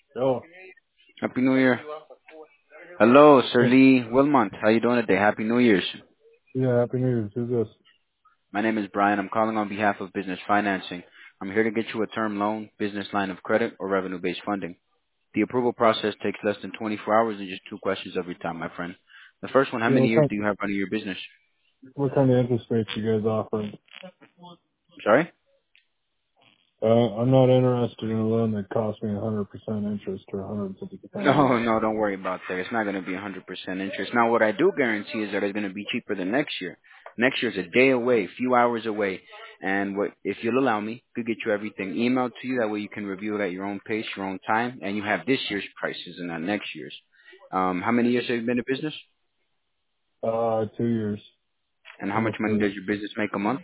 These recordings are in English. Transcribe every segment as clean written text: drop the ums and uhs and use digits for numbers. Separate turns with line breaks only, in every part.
Oh,
Happy New Year. Hello, Sir
yeah,
Lee Wilmont. How you doing today? Happy New Year's.
yeah, Happy New Year's. Who's this?
My name is Brian. I'm calling on behalf of Business Financing. I'm here to get you a term loan, business line of credit, or revenue-based funding. The approval process takes less than 24 hours and just two questions every time, my friend. The first one, how
Yeah,
many years do you have running your business?
what kind of interest rates you guys offering?
Sorry?
I'm not interested in a loan that costs me 100% interest or 150%
No,
interest.
no, don't worry about that. It's not going to be 100% interest. Now, what I do guarantee is that it's going to be cheaper than next year. Next year's a day away, a few hours away. And what, if you'll allow me, could get you everything emailed to you. That way you can review it at your own pace, your own time, and you have this year's prices and not next year's. How many years have you been in business?
2 years,
And how much
almost
money
3.
does your business make a month?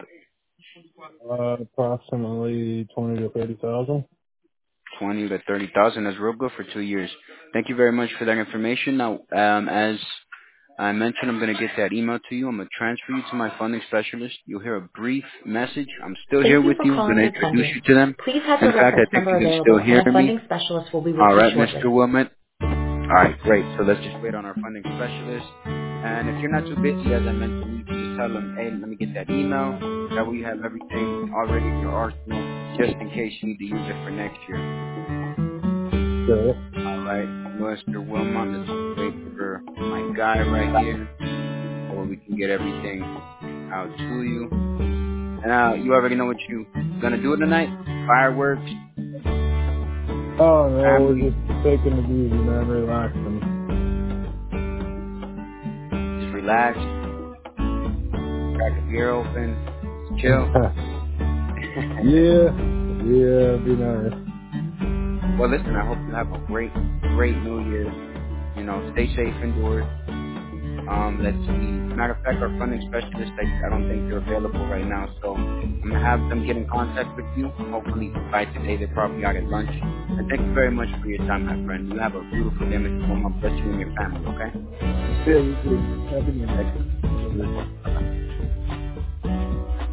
Approximately 20 to 30,000.
20 to 30,000. That's real good for 2 years. Thank you very much for that information. Now, as I mentioned I'm going to get that email to you. I'm going to transfer you to my funding specialist. You'll hear a brief message. I'm still here
Thank you
with
for
you. I'm going
calling
to
Good
introduce
Funding.
you to them.
Please have
In
your
fact, I
reference
think
number
you can still
available, and
hear
a
me.
funding specialist will be with
All
you
right, Mr.
shortly.
Wilmot. All right, great. So let's just wait on our funding specialist. And if you're not too busy, as I mentioned, you can just tell them, hey, let me get that email. That way you have everything already in your arsenal just in case you need to use it for next year.
So,
All right, Mr. Wilmot, let's just wait for my guy right here. That way we can get everything out to you. And you already know what you gonna do tonight? Fireworks,
oh no, we're
family,
just taking it easy, man, relaxing.
just relax, crack a beer open, chill.
yeah, yeah, be nice.
Well, listen, I hope you have a great New Year's. You know, stay safe indoors. Let's see. Matter of fact, our funding specialist, I don't think they're available right now, so I'm gonna have them get in contact with you. Hopefully by today, they're probably out at lunch. And thank you very much for your time, my friend. You have a beautiful day, Mr. Wilmot. Bless you and your family, okay?
Yeah, you too. Happy New Year.
Thank you. You as well.